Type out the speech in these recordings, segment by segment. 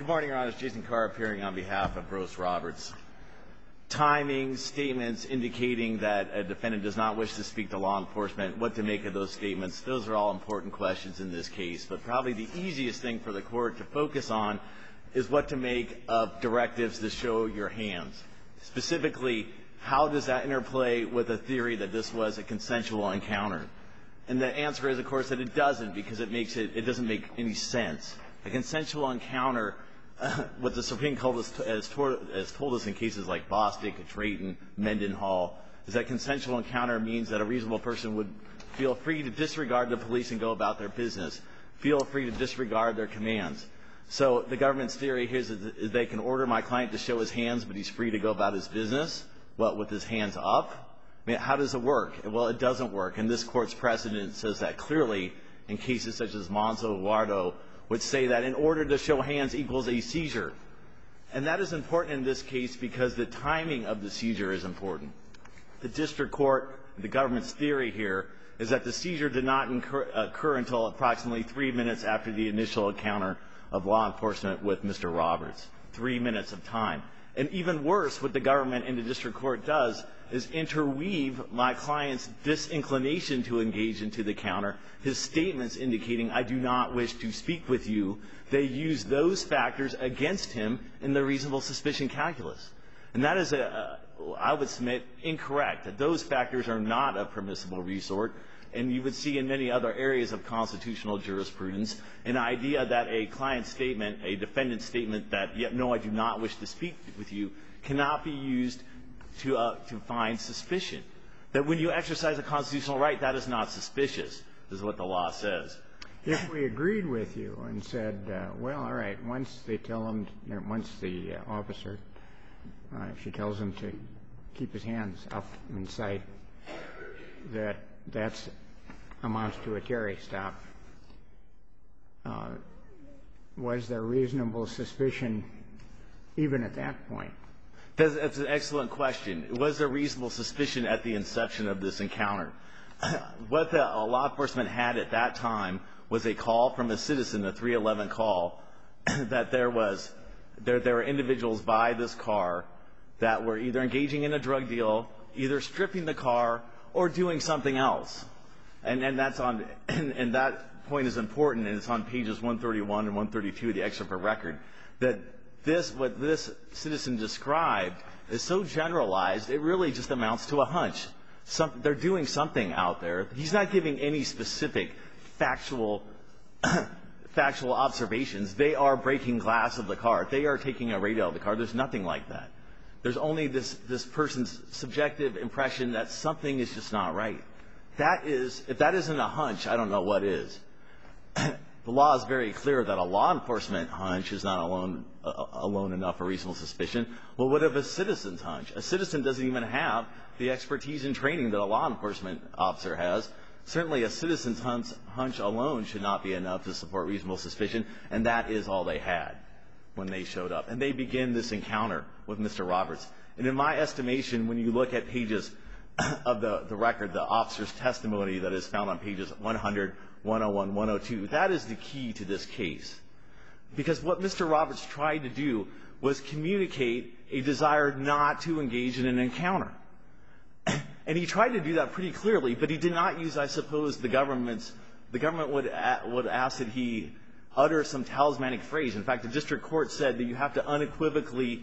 Good morning, Your Honor. Jason Carr appearing on behalf of Bruce Roberts. Timing, statements indicating that a defendant does not wish to speak to law enforcement, what to make of those statements, those are all important questions in this case. But probably the easiest thing for the court to focus on is what to make of directives to show your hands. Specifically, how does that interplay with a theory that this was a consensual encounter? And the answer is, of course, that it doesn't, because it doesn't make any sense. A consensual encounter, what the Supreme Court has told us in cases like Bostick, Drayton, Mendenhall, is that consensual encounter means that a reasonable person would feel free to disregard the police and go about their business, feel free to disregard their commands. So the government's theory here is they can order my client to show his hands, but he's free to go about his business, what, with his hands up? I mean, how does it work? Well, it doesn't work, and this court's precedent says that clearly in cases such as Monzo Eduardo, would say that in order to show hands equals a seizure. And that is important in this case because the timing of the seizure is important. The district court, the government's theory here, is that the seizure did not occur until approximately 3 minutes after the initial encounter of law enforcement with Mr. Roberts. 3 minutes of time. And even worse, what the government and the district court does is interweave my client's disinclination to engage into the encounter, his statements indicating, I do not wish to speak with you. They use those factors against him in the reasonable suspicion calculus. And that is, I would submit, incorrect, that those factors are not a permissible resort. And you would see in many other areas of constitutional jurisprudence an idea that a client's statement, a defendant's statement that, no, I do not wish to speak with you, cannot be used to find suspicion. That when you exercise a constitutional right, that is not suspicious, is what the law says. If we agreed with you and said, well, all right, once they tell him, once the officer, she tells him to keep his hands up in sight, that's amounts to a Terry stop. Was there reasonable suspicion even at that point? That's an excellent question. Was there reasonable suspicion at the inception of this encounter? What the law enforcement had at that time was a call from a citizen, a 311 call, that there were individuals by this car that were either engaging in a drug deal, either stripping the car, or doing something else. And that point is important, and it's on pages 131 and 132 of the excerpt of record, that what this citizen described is so generalized, it really just amounts to a hunch. They're doing something out there. He's not giving any specific factual observations. They are breaking glass of the car. They are taking a radio of the car. There's nothing like that. There's only this person's subjective impression that something is just not right. If that isn't a hunch, I don't know what is. The law is very clear that a law enforcement hunch is not alone enough for reasonable suspicion. Well, what of a citizen's hunch? A citizen doesn't even have the expertise and training that a law enforcement officer has. Certainly a citizen's hunch alone should not be enough to support reasonable suspicion, and that is all they had when they showed up. And they begin this encounter with Mr. Roberts. And in my estimation, when you look at pages of the record, the officer's testimony that is found on pages 100, 101, 102, that is the key to this case. Because what Mr. Roberts tried to do was communicate a desire not to engage in an encounter. And he tried to do that pretty clearly, but he did not use, I suppose, the government would ask that he utter some talismanic phrase. In fact, the district court said that you have to unequivocally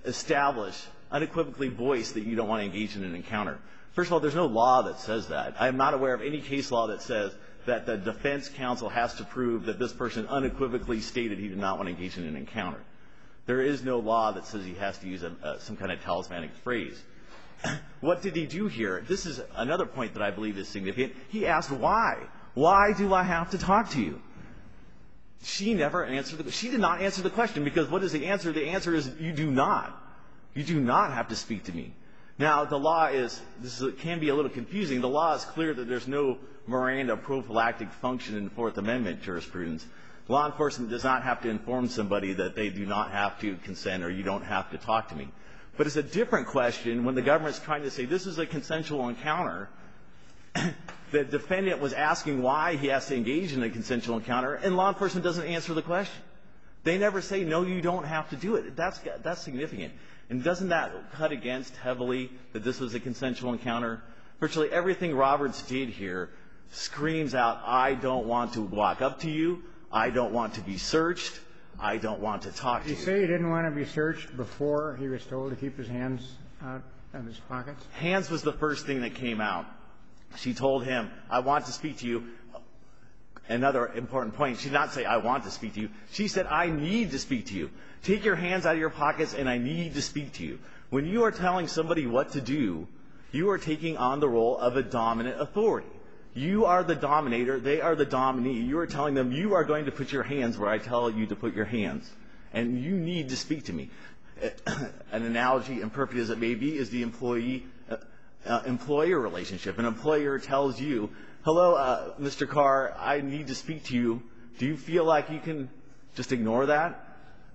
voice that you don't want to engage in an encounter. First of all, there's no law that says that. I am not aware of any case law that says that the defense counsel has to prove that this person unequivocally stated he did not want to engage in an encounter. There is no law that says he has to use some kind of talismanic phrase. What did he do here? This is another point that I believe is significant. He asked why. Why do I have to talk to you? She never answered she did not answer the question, because what is the answer? The answer is you do not. You do not have to speak to me. Now, the law can be a little confusing. The law is clear that there's no Miranda prophylactic function in the Fourth Amendment jurisprudence. Law enforcement does not have to inform somebody that they do not have to consent or you don't have to talk to me. But it's a different question when the government's trying to say this is a consensual encounter. The defendant was asking why he has to engage in a consensual encounter, and law enforcement doesn't answer the question. They never say, no, you don't have to do it. That's significant. And doesn't that cut against heavily that this was a consensual encounter? Virtually everything Roberts did here screams out, I don't want to walk up to you. I don't want to be searched. I don't want to talk to you. Did he say he didn't want to be searched before he was told to keep his hands out of his pockets? Hands was the first thing that came out. She told him, I want to speak to you. Another important point, she did not say, I want to speak to you. She said, I need to speak to you. Take your hands out of your pockets, and I need to speak to you. When you are telling somebody what to do, you are taking on the role of a dominant authority. You are the dominator. They are the dominee. You are telling them, you are going to put your hands where I tell you to put your hands. And you need to speak to me. An analogy, imperfect as it may be, is the employee-employer relationship. An employer tells you, hello, Mr. Carr, I need to speak to you. Do you feel like you can just ignore that?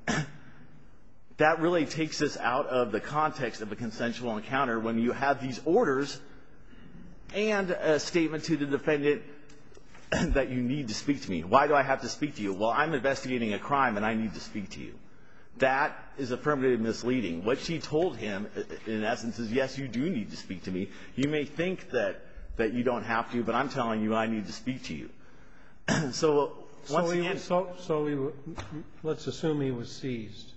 That really takes us out of the context of a consensual encounter when you have these orders and a statement to the defendant that you need to speak to me. Why do I have to speak to you? Well, I'm investigating a crime and I need to speak to you. That is affirmative misleading. What she told him, in essence, is, yes, you do need to speak to me. You may think that you don't have to, but I'm telling you I need to speak to you. So once again... let's assume he was seized.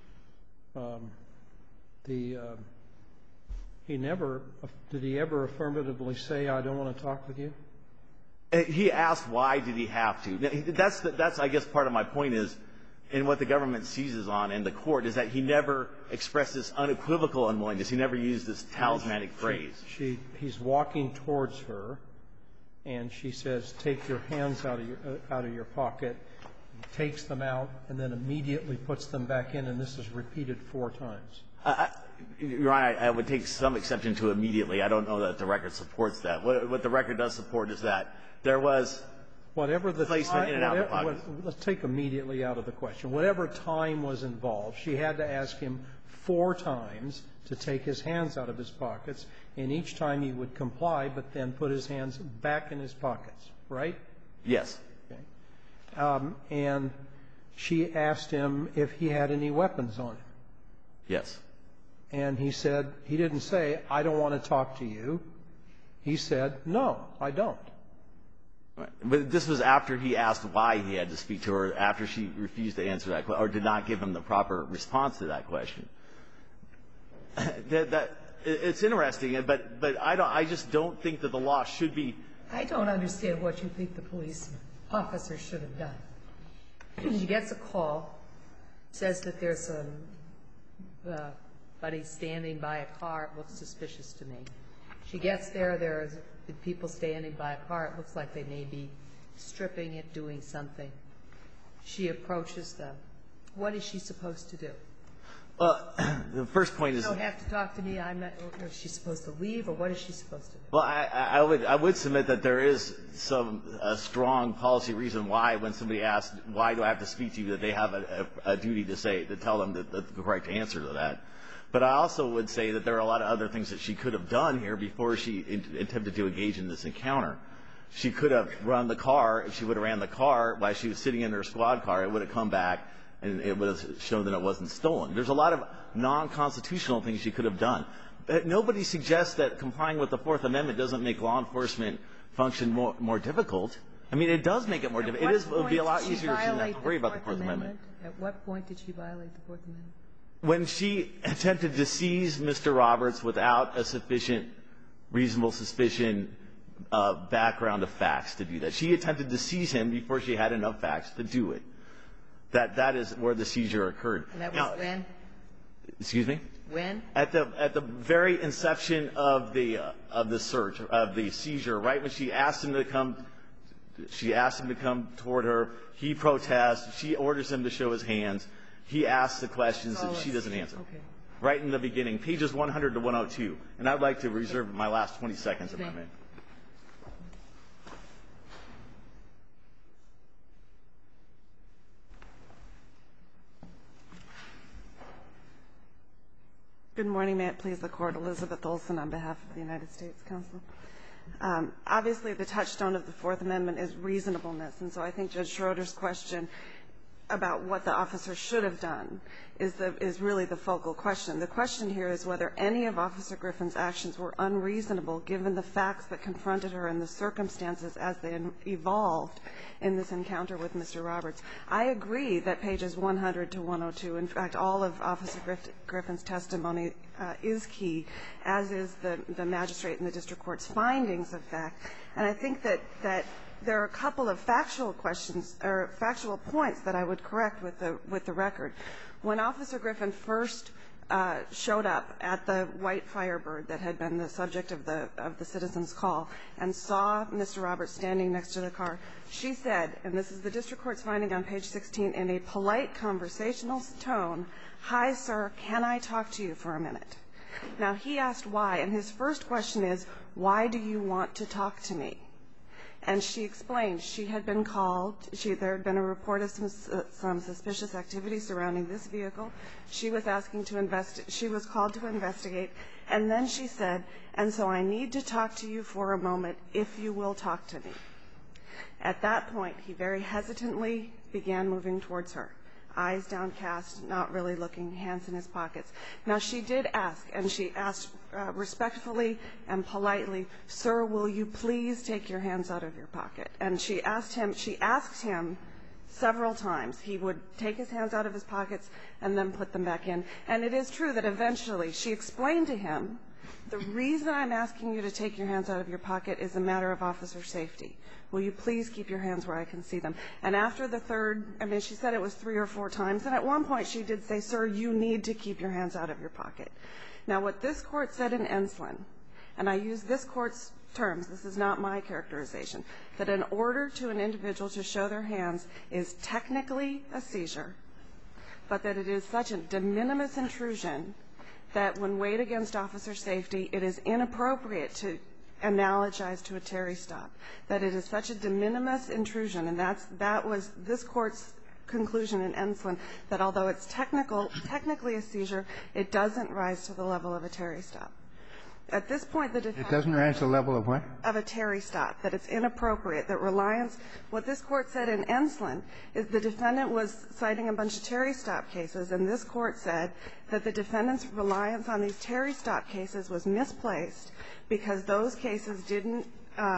Did he ever affirmatively say, I don't want to talk with you? He asked why did he have to. That's I guess, part of my point is, and what the government seizes on in the court, is that he never expressed this unequivocal unwillingness. He never used this talismanic phrase. He's walking towards her, and she says, take your hands out of your pocket. He takes them out and then immediately puts them back in, and this is repeated 4 times. Your Honor, I would take some exception to immediately. I don't know that the record supports that. What the record does support is that there was placement in and out of the pocket. Let's take immediately out of the question. Whatever time was involved, she had to ask him 4 times to take his hands out of his pockets, and each time he would comply, but then put his hands back in his pockets, right? Yes. Okay. And she asked him if he had any weapons on him. Yes. And he said, he didn't say, I don't want to talk to you. He said, no, I don't. Right. But this was after he asked why he had to speak to her, after she refused to answer that question, or did not give him the proper response to that question. It's interesting, but I just don't think that the law should be. I don't understand what you think the police officer should have done. She gets a call, says that there's somebody standing by a car. It looks suspicious to me. She gets there. There's people standing by a car. It looks like they may be stripping it, doing something. She approaches them. What is she supposed to do? The first point is... You don't have to talk to me. I'm not... Is she supposed to leave, or what is she supposed to do? Well, I would submit that there is a strong policy reason why, when somebody asks, why do I have to speak to you, that they have a duty to tell them the correct answer to that. But I also would say that there are a lot of other things that she could have done here before she attempted to engage in this encounter. She could have run the car. If she would have ran the car while she was sitting in her squad car, it would have come back and it would have shown that it wasn't stolen. There's a lot of non-constitutional things she could have done. But nobody suggests that complying with the Fourth Amendment doesn't make law enforcement function more difficult. I mean, it does make it more difficult. It would be a lot easier if she didn't have to worry about the Fourth Amendment. At what point did she violate the Fourth Amendment? When she attempted to seize Mr. Roberts without a sufficient reasonable suspicion background of facts to do that. She attempted to seize him before she had enough facts to do it. That is where the seizure occurred. And that was when? Excuse me? When? At the very inception of the search, of the seizure, right when she asked him to come toward her. He protests. She orders him to show his hands. He asks the questions and she doesn't answer. Okay. Right in the beginning, pages 100 to 102. And I'd like to reserve my last 20 seconds if I may. Good morning. May it please the Court. Elizabeth Olsen on behalf of the United States Counsel. Obviously, the touchstone of the Fourth Amendment is reasonableness. And so I think Judge Schroeder's question about what the officer should have done is really the focal question. The question here is whether any of Officer Griffin's actions were unreasonable given the facts that confronted her and the circumstances as they evolved in this encounter with Mr. Roberts. I agree that pages 100 to 102, in fact, all of Officer Griffin's testimony is key, as is the magistrate and the district court's findings of fact. And I think that there are a couple of factual questions or factual points that I would correct with the record. When Officer Griffin first showed up at the white Firebird that had been the subject of the citizen's call and saw Mr. Roberts standing next to the car, she said, and this is the district court's finding on page 16, in a polite conversational tone, "Hi, sir, can I talk to you for a minute?" Now, he asked why, and his first question is, "Why do you want to talk to me?" And she explained she had been called. There had been a report of some suspicious activity surrounding this vehicle. She was she was called to investigate. And then she said, "And so I need to talk to you for a moment, if you will talk to me." At that point, he very hesitantly began moving towards her, eyes downcast, not really looking, hands in his pockets. Now, she did ask, and she asked respectfully and politely, "Sir, will you please take your hands out of your pocket?" And she asked him several times. He would take his hands out of his pockets and then put them back in. And it is true that eventually she explained to him, "The reason I'm asking you to take your hands out of your pocket is a matter of officer safety. Will you please keep your hands where I can see them?" And after the third, she said it was 3 or 4 times, and at one point she did say, "Sir, you need to keep your hands out of your pocket." Now, what this court said in Enslin, and I use this court's terms, this is not my characterization, that in order to an individual to show their hands is technically a seizure, but that it is such a de minimis intrusion that when weighed against officer safety, it is inappropriate to analogize to a Terry stop, that it is such a de minimis intrusion, and that was this court's conclusion in Enslin, that although it's technically a seizure, it doesn't rise to the level of a Terry stop. At this point, the defense... It doesn't rise to the level of what? Of a Terry stop, that it's inappropriate, that reliance... What this court said in Enslin is the defendant was citing a bunch of Terry stop cases, and this court said that the defendant's reliance on these Terry stop cases was misplaced because those cases didn't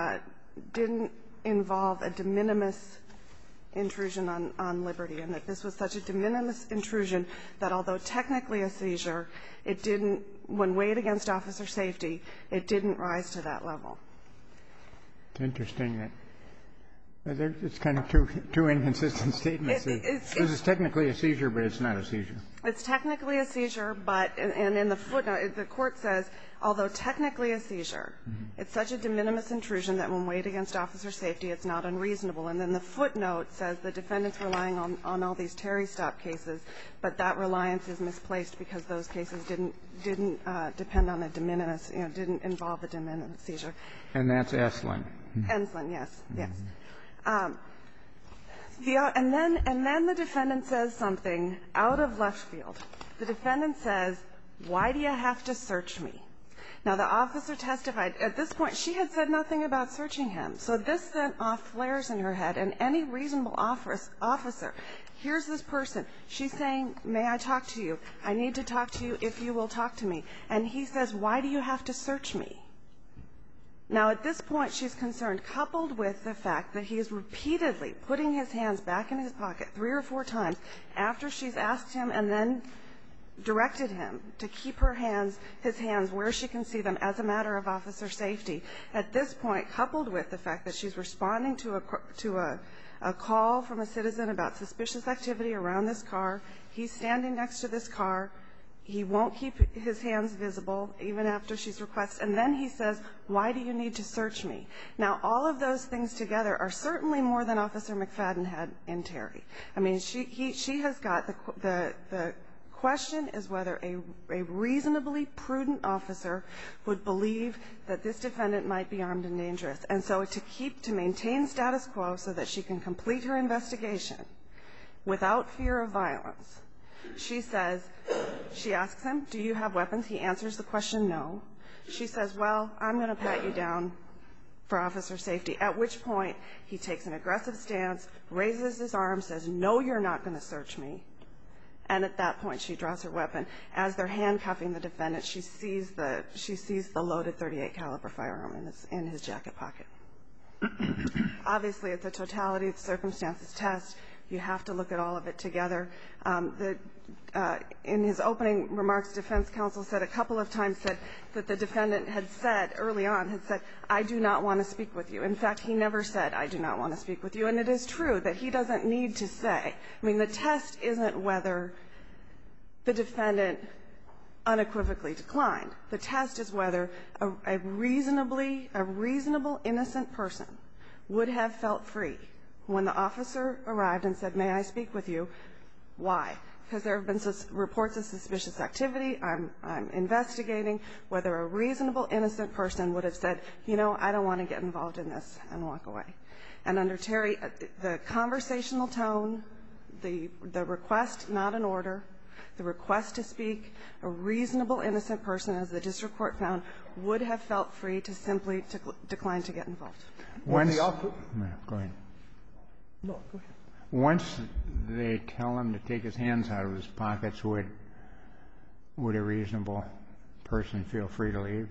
involve a de minimis intrusion on liberty, and that this was such a de minimis intrusion that although technically a seizure, it didn't, when weighed against officer safety, it didn't rise to that level. It's interesting that it's kind of two inconsistent statements. This is technically a seizure, but it's not a seizure. It's technically a seizure, but, and in the footnote, the court says, although technically a seizure, it's such a de minimis intrusion that when weighed against officer safety, it's not unreasonable. And then the footnote says the defendant's relying on all these Terry stop cases, but that reliance is misplaced because those cases didn't depend on a de minimis, didn't involve a de minimis seizure. And that's Enslin. Enslin, yes, yes. And then the defendant says something out of left field. The defendant says, "Why do you have to search me?" Now, the officer testified. At this point, she had said nothing about searching him. So this sent off flares in her head. And any reasonable officer, here's this person. She's saying, "May I talk to you? I need to talk to you if you will talk to me." And he says, "Why do you have to search me?" Now, at this point, she's concerned, coupled with the fact that he is repeatedly putting his hands back in his pocket 3 or 4 times after she's asked him and then directed him to keep his hands where she can see them as a matter of officer safety. At this point, coupled with the fact that she's responding to a call from a citizen about suspicious activity around this car, he's standing next to this car. He won't keep his hands visible even after she's requested. And then he says, "Why do you need to search me?" Now, all of those things together are certainly more than Officer McFadden had in Terry. I mean, she has got the question is whether a reasonably prudent officer would believe that this defendant might be armed and dangerous. And so to maintain status quo so that she can complete her investigation without fear of violence, she asks him, "Do you have weapons?" He answers the question, "No." She says, "Well, I'm going to pat you down for officer safety, at which point he takes an aggressive stance, raises his arm, says, no, you're not going to search me. And at that point, she draws her weapon. As they're handcuffing the defendant, she sees the loaded .38 caliber firearm in his jacket pocket. Obviously, it's a totality of circumstances test. You have to look at all of it together. In his opening remarks, defense counsel said a couple of times that the defendant had said early on, I do not want to speak with you. In fact, he never said, I do not want to speak with you. And it is true that he doesn't need to say. I mean, the test isn't whether the defendant unequivocally declined. The test is whether a reasonable innocent person would have felt free when the officer arrived and said, may I speak with you? Why? Because there have been reports of suspicious activity. I'm investigating whether a reasonable innocent person would have said, I don't want to get involved in this, and walk away. And under Terry, the conversational tone, the request, not an order, the request to speak, a reasonable innocent person, as the district court found, would have felt free to simply decline to get involved. Go ahead. No, go ahead. Once they tell him to take his hands out of his pockets, would a reasonable person feel free to leave?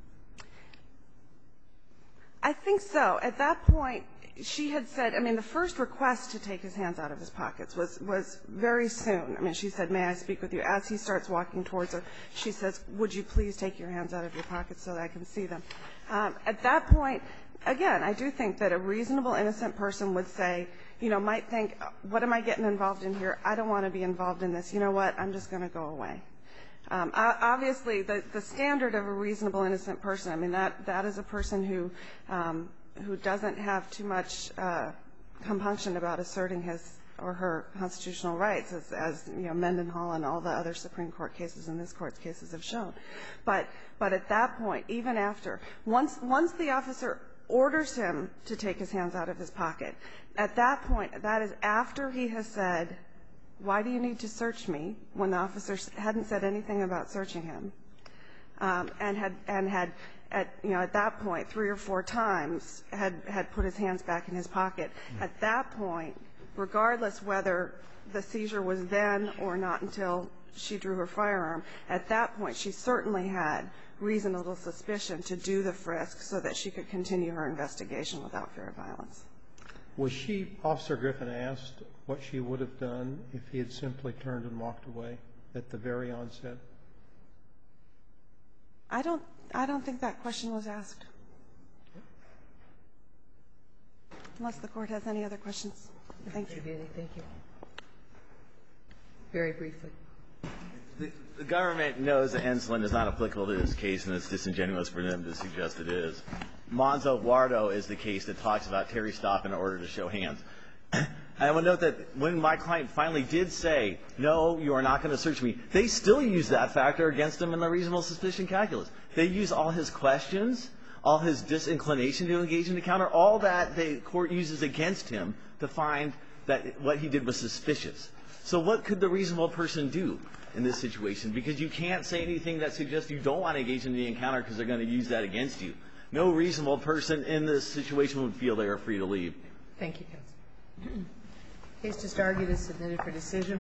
I think so. At that point, she had said, the first request to take his hands out of his pockets was very soon. I mean, she said, may I speak with you? As he starts walking towards her, she says, would you please take your hands out of your pockets so that I can see them? At that point, again, I do think that a reasonable innocent person would say, might think, what am I getting involved in here? I don't want to be involved in this. You know what? I'm just going to go away. Obviously, the standard of a reasonable innocent person, that is a person who doesn't have too much compunction about asserting his or her constitutional rights, as Mendenhall and all the other Supreme Court cases and this Court's cases have shown. But at that point, even after, once the officer orders him to take his hands out of his pocket, at that point, that is after he has said, why do you need to search me, when the officer hadn't said anything about searching him, and had at that point 3 or 4 times had put his hands back in his pocket. At that point, regardless whether the seizure was then or not until she drew her firearm, at that point she certainly had reasonable suspicion to do the frisk so that she could continue her investigation without fear of violence. Was Officer Griffin asked what she would have done if he had simply turned and walked away at the very onset? I don't think that question was asked. Unless the Court has any other questions. Thank you. Thank you. Very briefly. The government knows that Enslin is not applicable to this case, and it's disingenuous for them to suggest it is. Monzo Guardo is the case that talks about Terry stop in order to show hands. I will note that when my client finally did say, no, you are not going to search me, they still use that factor against him in the reasonable suspicion calculus. They use all his questions, all his disinclination to engage in the counter, all that the court uses against him to find that what he did was suspicious. So what could the reasonable person do in this situation? Because you can't say anything that suggests you don't want to engage in the encounter because they're going to use that against you. No reasonable person in this situation would feel they are free to leave. Thank you, counsel. Case just argued is submitted for decision.